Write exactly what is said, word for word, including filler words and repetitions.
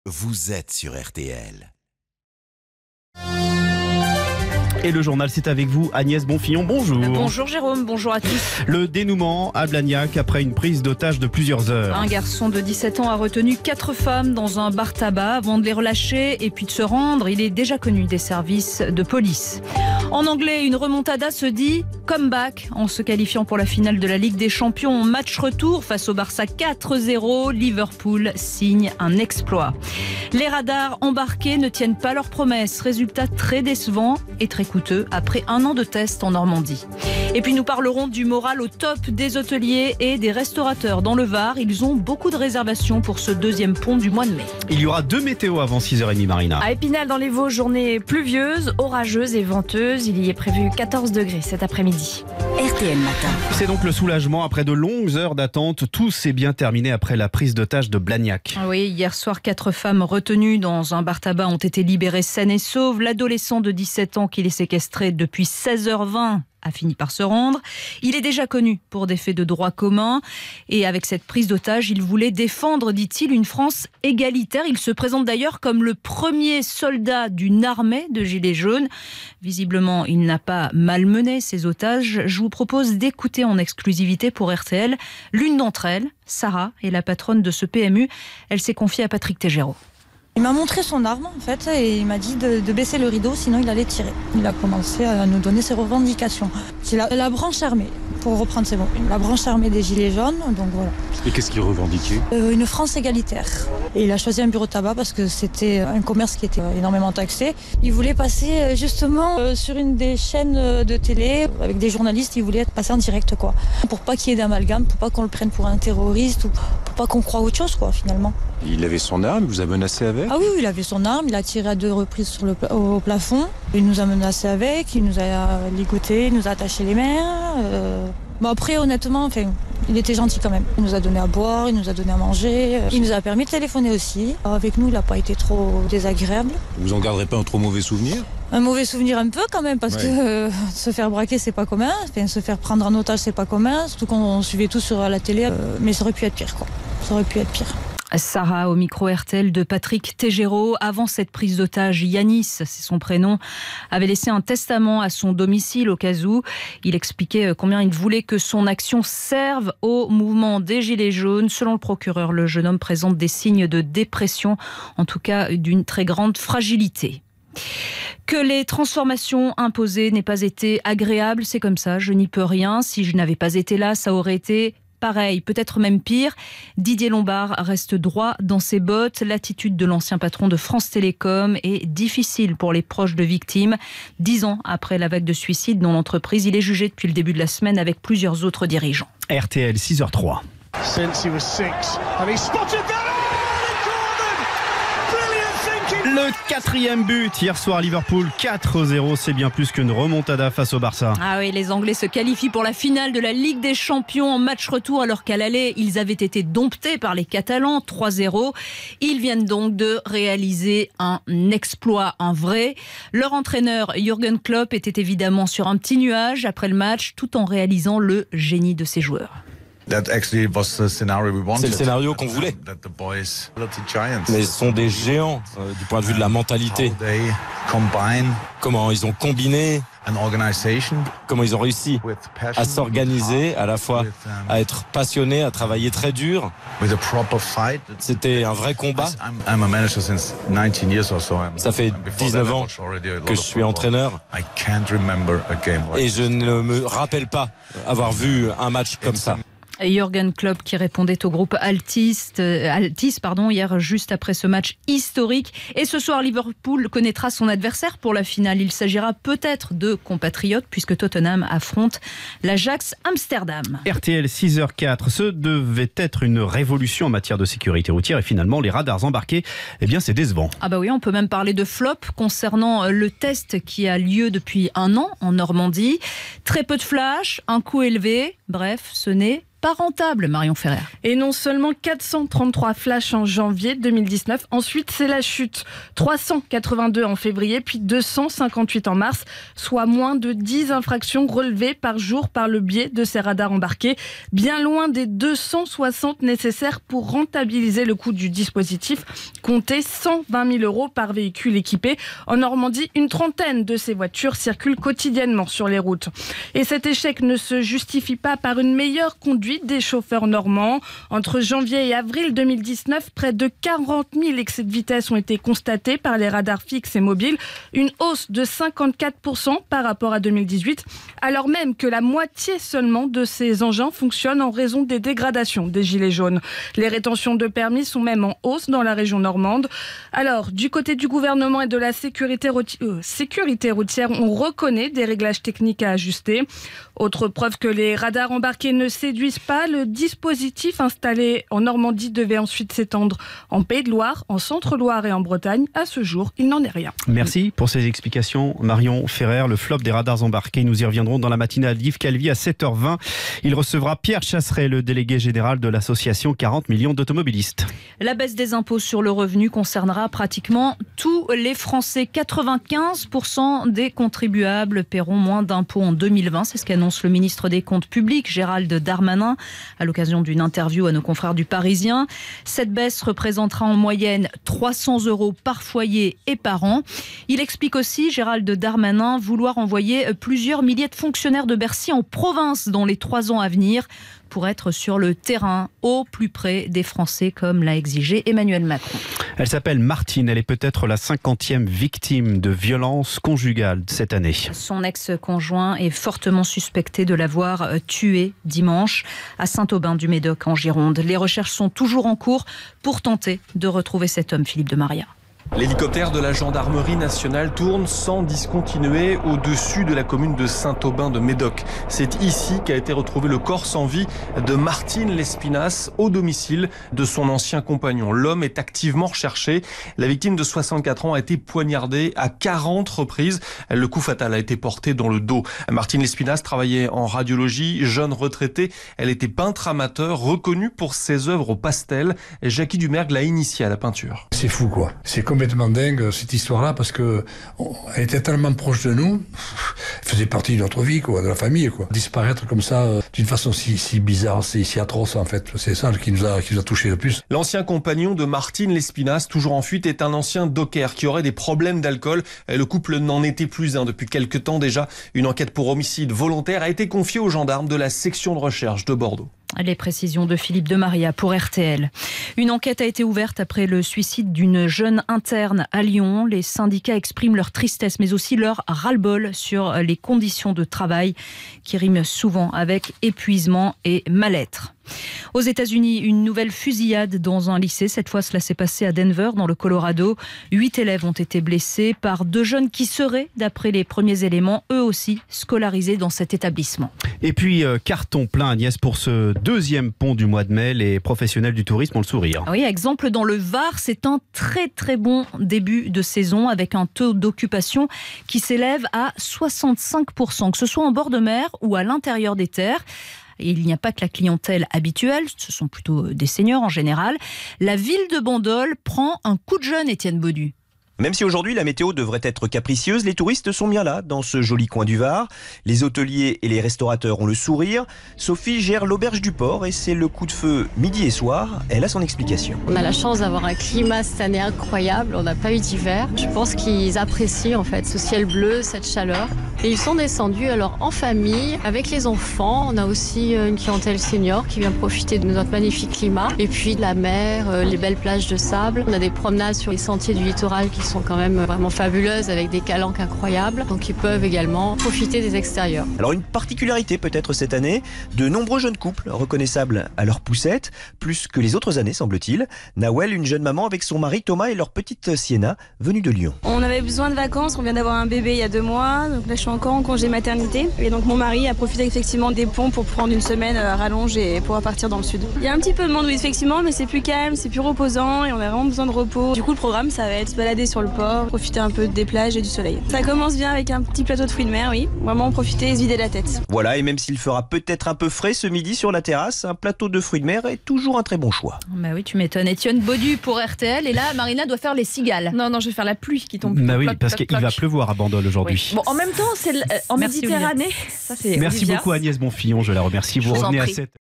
vous êtes sur R T L. Et le journal, c'est avec vous, Agnès Bonfillon. Bonjour. Bonjour Jérôme, bonjour à tous. Le dénouement à Blagnac après une prise d'otage de plusieurs heures. Un garçon de dix-sept ans a retenu quatre femmes dans un bar tabac avant de les relâcher et puis de se rendre. Il est déjà connu des services de police. En anglais, une remontada se dit comeback en se qualifiant pour la finale de la Ligue des Champions. Match retour face au Barça quatre zéro. Liverpool signe un exploit. Les radars embarqués ne tiennent pas leurs promesses. Résultat très décevant et très coûteux après un an de tests en Normandie. Et puis nous parlerons du moral au top des hôteliers et des restaurateurs dans le Var. Ils ont beaucoup de réservations pour ce deuxième pont du mois de mai. Il y aura deux météos avant six heures trente, Marina. À Épinal dans les Vosges, journée pluvieuse, orageuse et venteuse. Il y est prévu quatorze degrés cet après-midi. R T L Matin. C'est donc le soulagement après de longues heures d'attente. Tout s'est bien terminé après la prise d'otage de Blagnac. Oui, hier soir, quatre femmes retenues dans un bar tabac ont été libérées saines et sauves. L'adolescent de dix-sept ans qui les séquestrait depuis seize heures vingt a fini par se rendre. Il est déjà connu pour des faits de droit commun. Et avec cette prise d'otage, il voulait défendre, dit-il, une France égalitaire. Il se présente d'ailleurs comme le premier soldat d'une armée de gilets jaunes. Visiblement, il n'a pas malmené ses otages. Je vous propose d'écouter en exclusivité pour R T L l'une d'entre elles, Sarah, est la patronne de ce P M U. Elle s'est confiée à Patrick Tégéraud. Il m'a montré son arme en fait et il m'a dit de, de baisser le rideau sinon il allait tirer. Il a commencé à nous donner ses revendications. C'est la, la branche armée, pour reprendre ses mots, la branche armée des gilets jaunes, donc voilà. Et qu'est-ce qu'il revendiquait ? euh, Une France égalitaire. Et il a choisi un bureau de tabac parce que c'était un commerce qui était énormément taxé. Il voulait passer justement euh, sur une des chaînes de télé avec des journalistes, il voulait être passé en direct quoi. Pour pas qu'il y ait d'amalgame, pour pas qu'on le prenne pour un terroriste ou pour pas qu'on croie autre chose quoi finalement. Il avait son arme, il vous a menacé avec ? Ah oui, oui, il avait son arme, il a tiré à deux reprises sur le, au plafond. Il nous a menacé avec, il nous a ligoté, il nous a attaché les mains. Euh... Bon après, honnêtement, enfin, il était gentil quand même. Il nous a donné à boire, il nous a donné à manger. Il nous a permis de téléphoner aussi. Avec nous, il n'a pas été trop désagréable. Vous en garderez pas un trop mauvais souvenir ? Un mauvais souvenir un peu quand même, parce ouais. que euh, se faire braquer, c'est pas commun. Enfin, se faire prendre en otage, c'est pas commun. Surtout qu'on suivait tout sur la télé. Euh, mais ça aurait pu être pire, quoi. Ça aurait pu être pire. Sarah au micro R T L de Patrick Tégéraud. Avant cette prise d'otage, Yanis, c'est son prénom, avait laissé un testament à son domicile au cas où. Il expliquait combien il voulait que son action serve au mouvement des Gilets jaunes. Selon le procureur, le jeune homme présente des signes de dépression, en tout cas d'une très grande fragilité. Que les transformations imposées n'aient pas été agréables, c'est comme ça, je n'y peux rien. Si je n'avais pas été là, ça aurait été pareil, peut-être même pire. Didier Lombard reste droit dans ses bottes. L'attitude de l'ancien patron de France Télécom est difficile pour les proches de victimes. Dix ans après la vague de suicides dans l'entreprise, il est jugé depuis le début de la semaine avec plusieurs autres dirigeants. R T L six heures trois. Le quatrième but hier soir à Liverpool, quatre zéro, c'est bien plus qu'une remontada face au Barça. Ah oui, les Anglais se qualifient pour la finale de la Ligue des Champions en match retour alors qu'à l'aller, ils avaient été domptés par les Catalans, trois zéro. Ils viennent donc de réaliser un exploit, un vrai. Leur entraîneur Jürgen Klopp était évidemment sur un petit nuage après le match tout en réalisant le génie de ses joueurs. C'est le scénario qu'on voulait. Mais ce sont des géants euh, du point de vue de la mentalité. Comment ils ont combiné, comment ils ont réussi à s'organiser, à la fois à être passionnés, à travailler très dur. C'était un vrai combat. Ça fait dix-neuf ans que je suis entraîneur et je ne me rappelle pas avoir vu un match comme ça. Jürgen Klopp qui répondait au groupe Altiste, euh, Altis pardon, hier juste après ce match historique. Et ce soir, Liverpool connaîtra son adversaire pour la finale. Il s'agira peut-être de compatriotes puisque Tottenham affronte l'Ajax Amsterdam. R T L six heures quatre, ce devait être une révolution en matière de sécurité routière et finalement les radars embarqués, eh bien c'est décevant. Ah bah oui, on peut même parler de flop concernant le test qui a lieu depuis un an en Normandie. Très peu de flash, un coût élevé, bref, ce n'est pas rentable, Marion Ferrer. Et non seulement quatre cent trente-trois flashs en janvier deux mille dix-neuf, ensuite c'est la chute. trois cent quatre-vingt-deux en février, puis deux cent cinquante-huit en mars, soit moins de dix infractions relevées par jour par le biais de ces radars embarqués, bien loin des deux cent soixante nécessaires pour rentabiliser le coût du dispositif, comptez cent vingt mille euros par véhicule équipé. En Normandie, une trentaine de ces voitures circulent quotidiennement sur les routes. Et cet échec ne se justifie pas par une meilleure conduite des chauffeurs normands. Entre janvier et avril deux mille dix-neuf, près de quarante mille excès de vitesse ont été constatés par les radars fixes et mobiles, une hausse de cinquante-quatre pour cent par rapport à deux mille dix-huit, alors même que la moitié seulement de ces engins fonctionnent en raison des dégradations des gilets jaunes. Les rétentions de permis sont même en hausse dans la région normande. Alors, du côté du gouvernement et de la sécurité, routière, euh, sécurité routière, on reconnaît des réglages techniques à ajuster. Autre preuve que les radars embarqués ne séduisent pas, le dispositif installé en Normandie devait ensuite s'étendre en Pays de Loire, en Centre-Loire et en Bretagne. À ce jour, il n'en est rien. Merci pour ces explications, Marion Ferrer. Le flop des radars embarqués, nous y reviendrons dans la matinale d'Yves Calvi à sept heures vingt. Il recevra Pierre Chasseret, le délégué général de l'association quarante millions d'automobilistes. La baisse des impôts sur le revenu concernera pratiquement tous les Français. quatre-vingt-quinze pour cent des contribuables paieront moins d'impôts en deux mille vingt. C'est ce qu'annonce le ministre des Comptes publics, Gérald Darmanin, à l'occasion d'une interview à nos confrères du Parisien. Cette baisse représentera en moyenne trois cents euros par foyer et par an. Il explique aussi, Gérald Darmanin, vouloir envoyer plusieurs milliers de fonctionnaires de Bercy en province dans les trois ans à venir pour être sur le terrain, au plus près des Français, comme l'a exigé Emmanuel Macron. Elle s'appelle Martine, elle est peut-être la cinquantième victime de violences conjugales cette année. Son ex-conjoint est fortement suspecté de l'avoir tuée dimanche à Saint-Aubin-du-Médoc en Gironde. Les recherches sont toujours en cours pour tenter de retrouver cet homme, Philippe de Maria. L'hélicoptère de la gendarmerie nationale tourne sans discontinuer au-dessus de la commune de Saint-Aubin-de-Médoc. C'est ici qu'a été retrouvé le corps sans vie de Martine Lespinasse au domicile de son ancien compagnon. L'homme est activement recherché. La victime de soixante-quatre ans a été poignardée à quarante reprises. Le coup fatal a été porté dans le dos. Martine Lespinasse travaillait en radiologie, jeune retraitée. Elle était peintre amateur, reconnue pour ses œuvres au pastel. Jackie Dumergue l'a initiée à la peinture. C'est fou quoi. C'est comme complètement dingue cette histoire-là parce que elle était tellement proche de nous, elle faisait partie de notre vie, quoi, de la famille, quoi. Disparaître comme ça, euh, d'une façon si, si bizarre, si, si atroce en fait, c'est ça qui nous a qui nous a touché le plus. L'ancien compagnon de Martine Lespinasse, toujours en fuite, est un ancien docker qui aurait des problèmes d'alcool. Le couple n'en était plus un depuis quelque temps déjà. Une enquête pour homicide volontaire a été confiée aux gendarmes de la section de recherche de Bordeaux. Les précisions de Philippe de Maria pour R T L. Une enquête a été ouverte après le suicide d'une jeune interne à Lyon. Les syndicats expriment leur tristesse mais aussi leur ras-le-bol sur les conditions de travail qui riment souvent avec épuisement et mal-être. Aux États-Unis, une nouvelle fusillade dans un lycée. Cette fois, cela s'est passé à Denver, dans le Colorado. Huit élèves ont été blessés par deux jeunes qui seraient, d'après les premiers éléments, eux aussi scolarisés dans cet établissement. Et puis, euh, carton plein, Agnès, pour ce deuxième pont du mois de mai. Les professionnels du tourisme ont le sourire. Oui, exemple dans le Var, c'est un très très bon début de saison avec un taux d'occupation qui s'élève à soixante-cinq pour cent, que ce soit en bord de mer ou à l'intérieur des terres. Et il n'y a pas que la clientèle habituelle, ce sont plutôt des seniors en général. La ville de Bandol prend un coup de jeune, Étienne Baudu. Même si aujourd'hui la météo devrait être capricieuse, les touristes sont bien là, dans ce joli coin du Var. Les hôteliers et les restaurateurs ont le sourire. Sophie gère l'auberge du port et c'est le coup de feu midi et soir. Elle a son explication. On a la chance d'avoir un climat cette année incroyable, on n'a pas eu d'hiver. Je pense qu'ils apprécient en fait ce ciel bleu, cette chaleur. Et ils sont descendus alors en famille, avec les enfants. On a aussi une clientèle senior qui vient profiter de notre magnifique climat. Et puis la mer, les belles plages de sable. On a des promenades sur les sentiers du littoral qui sont quand même vraiment fabuleuses avec des calanques incroyables. Donc ils peuvent également profiter des extérieurs. Alors une particularité peut-être cette année, de nombreux jeunes couples reconnaissables à leur poussette, plus que les autres années semble-t-il. Nawel, une jeune maman avec son mari Thomas et leur petite Sienna, venue de Lyon. On avait besoin de vacances, on vient d'avoir un bébé il y a deux mois, donc là je suis encore en congé maternité. Et donc mon mari a profité effectivement des ponts pour prendre une semaine à rallonge et pouvoir partir dans le sud. Il y a un petit peu de monde oui effectivement, mais c'est plus calme, c'est plus reposant et on a vraiment besoin de repos. Du coup le programme ça va être se balader sur sur le port, profiter un peu des plages et du soleil. Ça commence bien avec un petit plateau de fruits de mer, oui. Vraiment profiter et se vider la tête. Voilà, et même s'il fera peut-être un peu frais ce midi sur la terrasse, un plateau de fruits de mer est toujours un très bon choix. Bah oui, tu m'étonnes. Étienne Baudu pour R T L. Et là, Marina doit faire les cigales. Non, non, je vais faire la pluie qui tombe. Bah oui, parce qu'il va pleuvoir à Bandol aujourd'hui. Oui. Bon, en même temps, c'est en Merci, Méditerranée. Ça, c'est Merci Olivia. beaucoup Agnès Bonfillon, je la remercie. Vous Je vous en revenez à prie. sept